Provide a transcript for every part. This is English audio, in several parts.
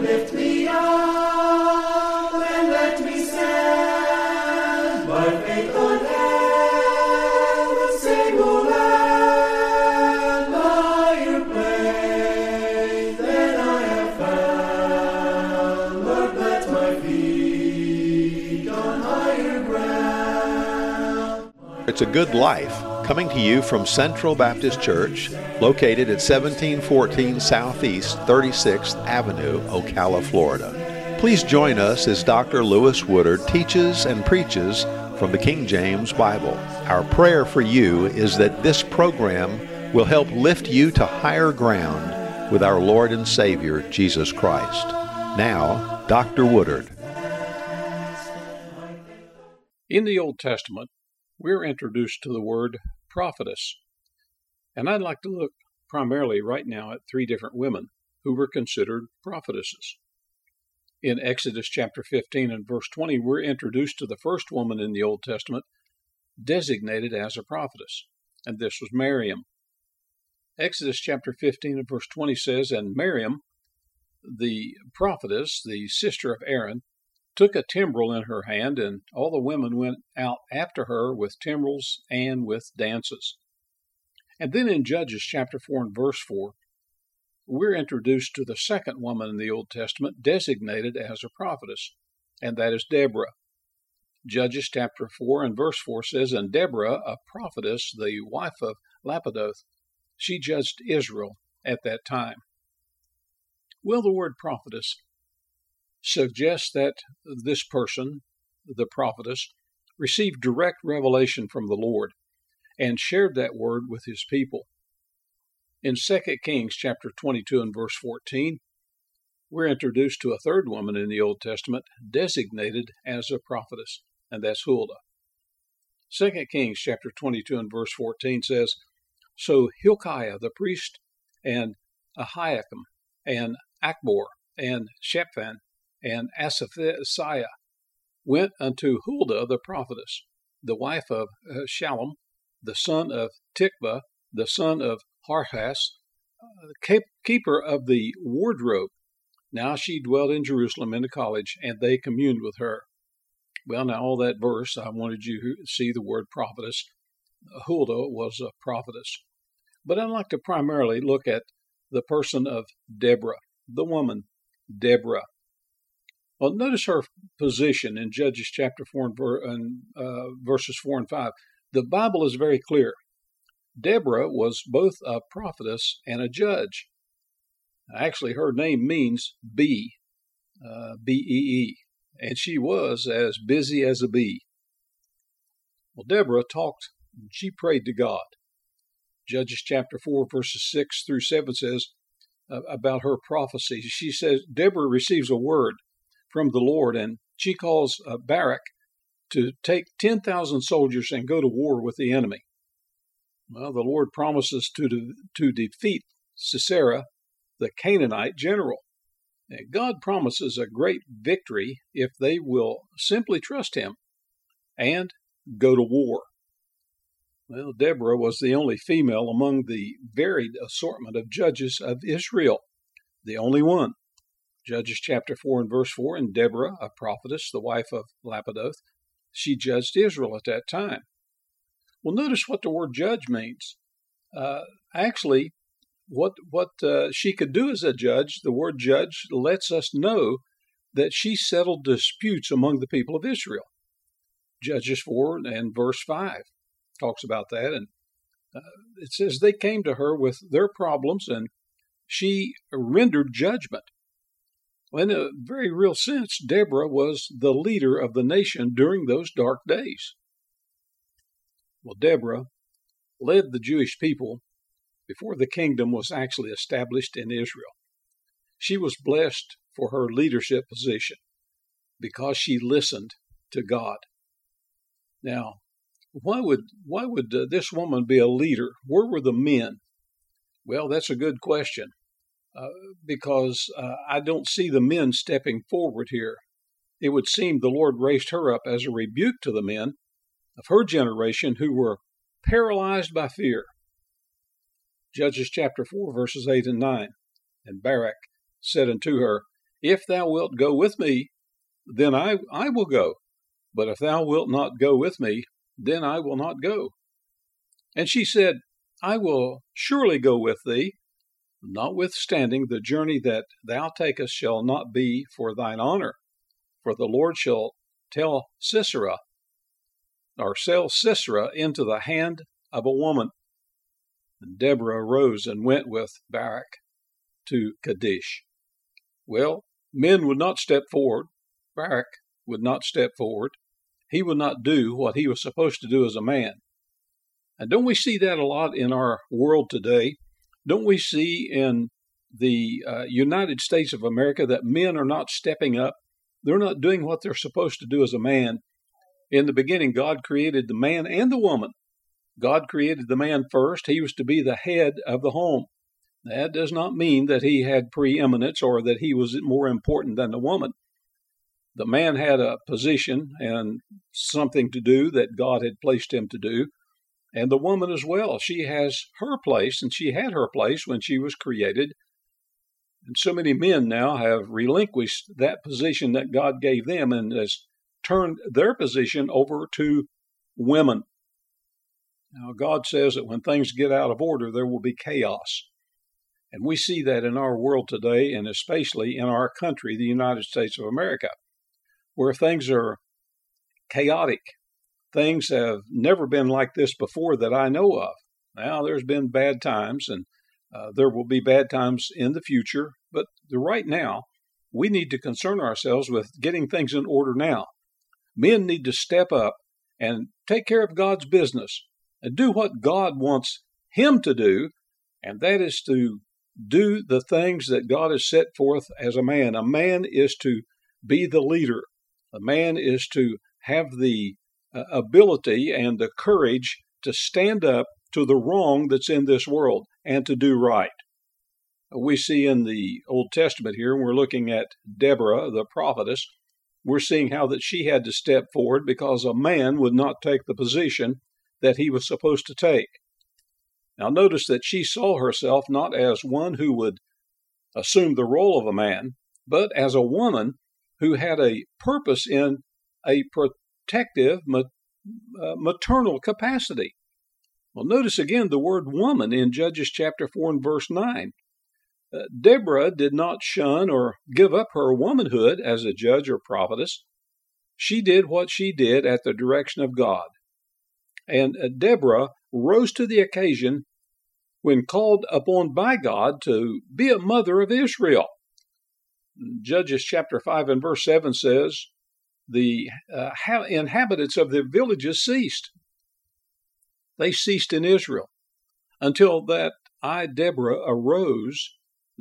lift me up and let me stand by faith on heaven's stable land, higher place than I have found. Lord, plant my feet on higher ground. It's a Good Life, coming to you from Central Baptist Church, located at 1714 Southeast 36th Avenue, Ocala, Florida. Please join us as Dr. Lewis Woodard teaches and preaches from the King James Bible. Our prayer for you is that this program will help lift you to higher ground with our Lord and Savior, Jesus Christ. Now, Dr. Woodard. In the Old Testament, we're introduced to the word prophetess. And I'd like to look primarily right now at three different women who were considered prophetesses. In Exodus chapter 15 and verse 20, we're introduced to the first woman in the Old Testament designated as a prophetess, and this was Miriam. Exodus chapter 15 and verse 20 says, "And Miriam, the prophetess, the sister of Aaron, took a timbrel in her hand, and all the women went out after her with timbrels and with dances." And then in Judges chapter 4 and verse 4, we're introduced to the second woman in the Old Testament designated as a prophetess, and that is Deborah. Judges chapter 4 and verse 4 says, "And Deborah, a prophetess, the wife of Lapidoth, she judged Israel at that time." Well, the word prophetess suggests that this person, the prophetess, received direct revelation from the Lord and shared that word with his people. In 2 Kings chapter 22 and verse 14, we're introduced to a third woman in the Old Testament designated as a prophetess, and that's Huldah. 2 Kings chapter 22 and verse 14 says, "So Hilkiah the priest and Ahikam and Achbor and Shaphan and Asaphiah went unto Huldah the prophetess, the wife of Shallum, the son of Tikva, the son of Harhas, keeper of the wardrobe. Now she dwelt in Jerusalem in the college, and they communed with her." Well, now all that verse, I wanted you to see the word prophetess. Huldah was a prophetess. But I'd like to primarily look at the person of Deborah, the woman, Deborah. Well, notice her position in Judges chapter 4 and verses 4 and 5. The Bible is very clear. Deborah was both a prophetess and a judge. Actually, her name means bee, B-E-E, and she was as busy as a bee. Well, Deborah talked, she prayed to God. Judges chapter 4, verses 6 through 7 says about her prophecy. She says, Deborah receives a word from the Lord, and she calls Barak to take 10,000 soldiers and go to war with the enemy. Well, the Lord promises to defeat Sisera, the Canaanite general. And God promises a great victory if they will simply trust him and go to war. Well, Deborah was the only female among the varied assortment of judges of Israel, the only one. Judges chapter 4 and verse 4, "And Deborah, a prophetess, the wife of Lapidoth, she judged Israel at that time." Well, notice what the word judge means. Actually, what she could do as a judge, the word judge lets us know that she settled disputes among the people of Israel. Judges 4 and verse 5 talks about that, and it says they came to her with their problems, and she rendered judgment. In a very real sense, Deborah was the leader of the nation during those dark days. Well, Deborah led the Jewish people before the kingdom was actually established in Israel. She was blessed for her leadership position because she listened to God. Now, why would this woman be a leader? Where were the men? Well, that's a good question. Because I don't see the men stepping forward here. It would seem the Lord raised her up as a rebuke to the men of her generation who were paralyzed by fear. Judges chapter 4, verses 8 and 9. "And Barak said unto her, If thou wilt go with me, then I will go. But if thou wilt not go with me, then I will not go. And she said, I will surely go with thee, notwithstanding the journey that thou takest shall not be for thine honor. For the Lord shall sell Sisera into the hand of a woman. And Deborah arose and went with Barak to Kadesh. Well, men would not step forward. Barak would not step forward. He would not do what he was supposed to do as a man. And don't we see that a lot in our world today? Don't we see in the United States of America that men are not stepping up? They're not doing what they're supposed to do as a man. In the beginning, God created the man and the woman. God created the man first. He was to be the head of the home. That does not mean that he had preeminence or that he was more important than the woman. The man had a position and something to do that God had placed him to do. And the woman as well. She has her place, and she had her place when she was created. And so many men now have relinquished that position that God gave them and has turned their position over to women. Now, God says that when things get out of order, there will be chaos. And we see that in our world today, and especially in our country, the United States of America, where things are chaotic. Things have never been like this before that I know of. Now, there's been bad times, and there will be bad times in the future. But right now, we need to concern ourselves with getting things in order now. Men need to step up and take care of God's business and do what God wants him to do, and that is to do the things that God has set forth as a man. A man is to be the leader. A man is to have the ability and the courage to stand up to the wrong that's in this world and to do right. We see in the Old Testament here, when we're looking at Deborah, the prophetess, we're seeing how that she had to step forward because a man would not take the position that he was supposed to take. Now notice that she saw herself not as one who would assume the role of a man, but as a woman who had a purpose in a protective, maternal capacity. Well, notice again the word woman in Judges chapter 4 and verse 9. Deborah did not shun or give up her womanhood as a judge or prophetess. She did what she did at the direction of God. And Deborah rose to the occasion when called upon by God to be a mother of Israel. Judges chapter 5 and verse 7 says, the inhabitants of the villages ceased. They ceased in Israel until that I, Deborah, arose,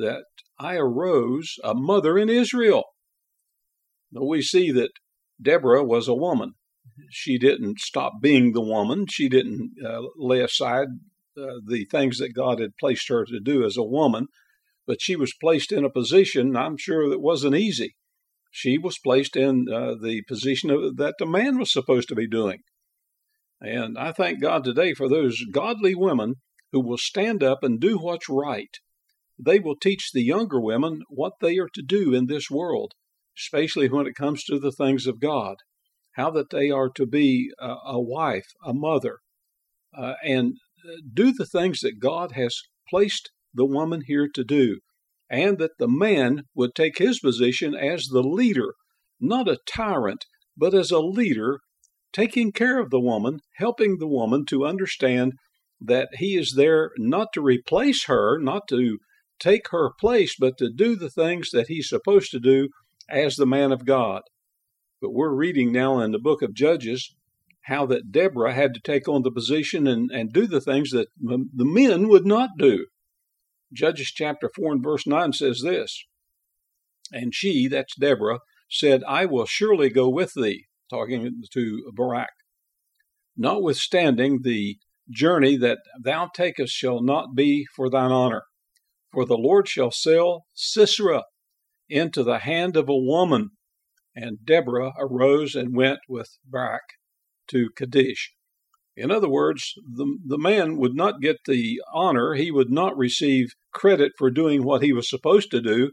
a mother in Israel. Now we see that Deborah was a woman. She didn't stop being the woman. She didn't lay aside the things that God had placed her to do as a woman, but she was placed in a position, I'm sure, that wasn't easy. She was placed in the position that the man was supposed to be doing. And I thank God today for those godly women who will stand up and do what's right. They will teach the younger women what they are to do in this world, especially when it comes to the things of God, how that they are to be a wife, a mother, and do the things that God has placed the woman here to do, and that the man would take his position as the leader, not a tyrant, but as a leader, taking care of the woman, helping the woman to understand that he is there not to replace her, not to take her place, but to do the things that he's supposed to do as the man of God. But we're reading now in the book of Judges how that Deborah had to take on the position and do the things that the men would not do. Judges chapter 4 and verse 9 says this, and she, that's Deborah, said, I will surely go with thee, talking to Barak, notwithstanding the journey that thou takest shall not be for thine honor. For the Lord shall sell Sisera into the hand of a woman. And Deborah arose and went with Barak to Kadesh. In other words, the man would not get the honor. He would not receive credit for doing what he was supposed to do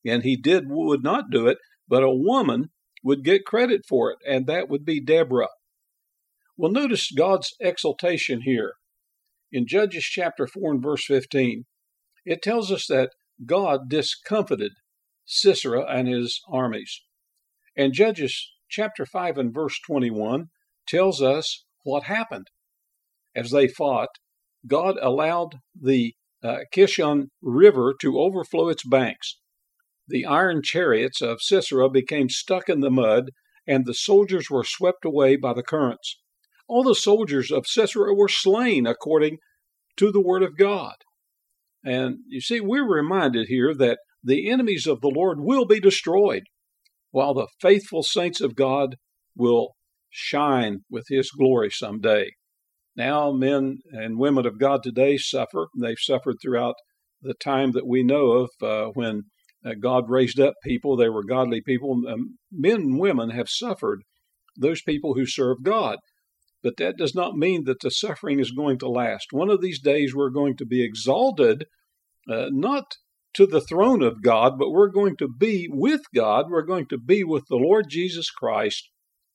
and he would not do it, but a woman would get credit for it, and that would be Deborah. Well, notice God's exaltation here. In Judges chapter 4 and verse 15, it tells us that God discomfited Sisera and his armies. And Judges chapter 5 and verse 21 tells us what happened. As they fought, God allowed the Kishon River to overflow its banks. The iron chariots of Sisera became stuck in the mud, and the soldiers were swept away by the currents. All the soldiers of Sisera were slain according to the word of God. And you see, we're reminded here that the enemies of the Lord will be destroyed, while the faithful saints of God will shine with his glory someday. Now, men and women of God today suffer. They've suffered throughout the time that we know of when God raised up people. They were godly people. Men and women have suffered, those people who serve God. But that does not mean that the suffering is going to last. One of these days we're going to be exalted, not to the throne of God, but we're going to be with God. We're going to be with the Lord Jesus Christ.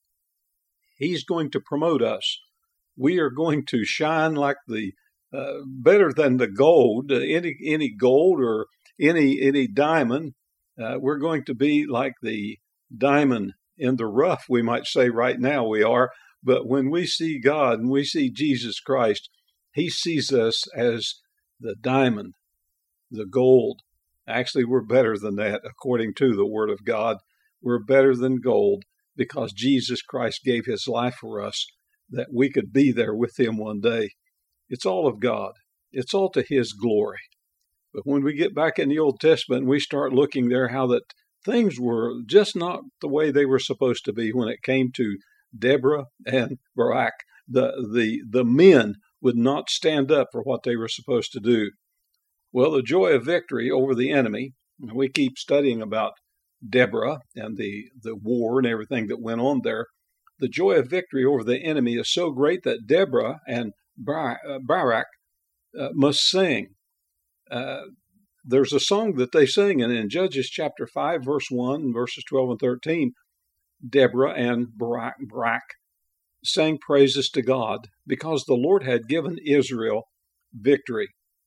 He's going to promote us. We are going to shine like the better than the gold, any gold or any diamond. We're going to be like the diamond in the rough, we might say right now we are. But when we see God and we see Jesus Christ, he sees us as the diamond, the gold. Actually, we're better than that according to the Word of God. We're better than gold because Jesus Christ gave his life for us that we could be there with him one day. It's all of God. It's all to his glory. But when we get back in the Old Testament and we start looking there how that things were just not the way they were supposed to be when it came to Deborah and Barak, the men would not stand up for what they were supposed to do. Well, the joy of victory over the enemy, we keep studying about Deborah and the war and everything that went on there. The joy of victory over the enemy is so great that Deborah and Barak must sing. There's a song that they sing, and in Judges chapter 5, verse 1, and verses 12 and 13, Deborah and Barak sang praises to God because the Lord had given Israel victory.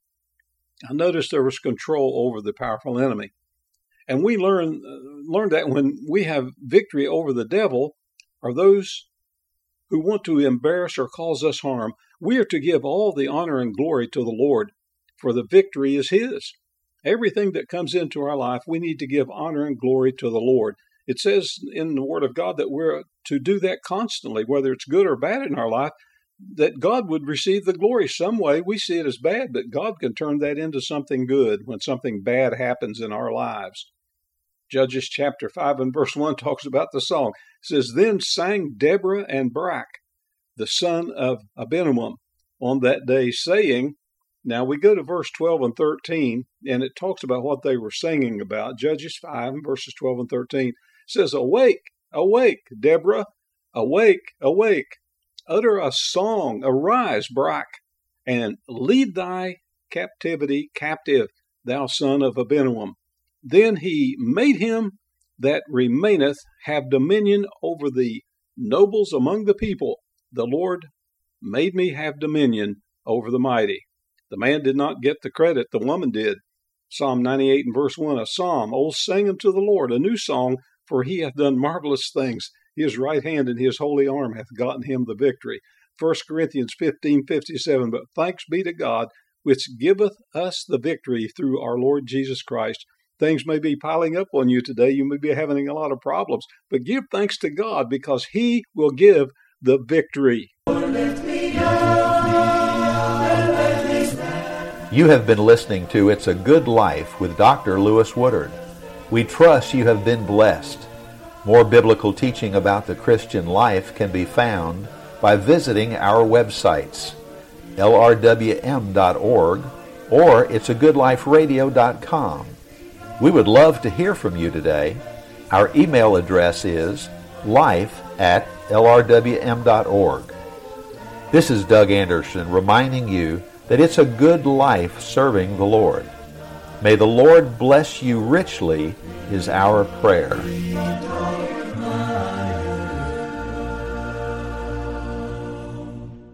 I noticed there was control over the powerful enemy. And we learned that when we have victory over the devil, or those who want to embarrass or cause us harm, we are to give all the honor and glory to the Lord, for the victory is his. Everything that comes into our life, we need to give honor and glory to the Lord. It says in the Word of God that we're to do that constantly, whether it's good or bad in our life, that God would receive the glory. Some way we see it as bad, but God can turn that into something good when something bad happens in our lives. Judges chapter 5 and verse 1 talks about the song. It says, Then sang Deborah and Barak, the son of Abinoam, on that day, saying, now we go to verse 12 and 13, and it talks about what they were singing about. Judges 5 verses 12 and 13 it says, Awake, awake, Deborah, awake, awake. Utter a song, arise, Barak, and lead thy captivity captive, thou son of Abinoam. Then he made him that remaineth have dominion over the nobles among the people. The Lord made me have dominion over the mighty. The man did not get the credit, the woman did. Psalm 98 and verse 1, a psalm, O sing unto the Lord, a new song, for he hath done marvelous things. His right hand and his holy arm hath gotten him the victory. 1 Corinthians 15:57, but thanks be to God, which giveth us the victory through our Lord Jesus Christ. Things may be piling up on you today. You may be having a lot of problems, but give thanks to God because he will give the victory. You have been listening to It's a Good Life with Dr. Lewis Woodard. We trust you have been blessed. More biblical teaching about the Christian life can be found by visiting our websites, lrwm.org or it'sagoodliferadio.com. We would love to hear from you today. Our email address is life@lrwm.org. This is Doug Anderson reminding you that it's a good life serving the Lord. May the Lord bless you richly is our prayer.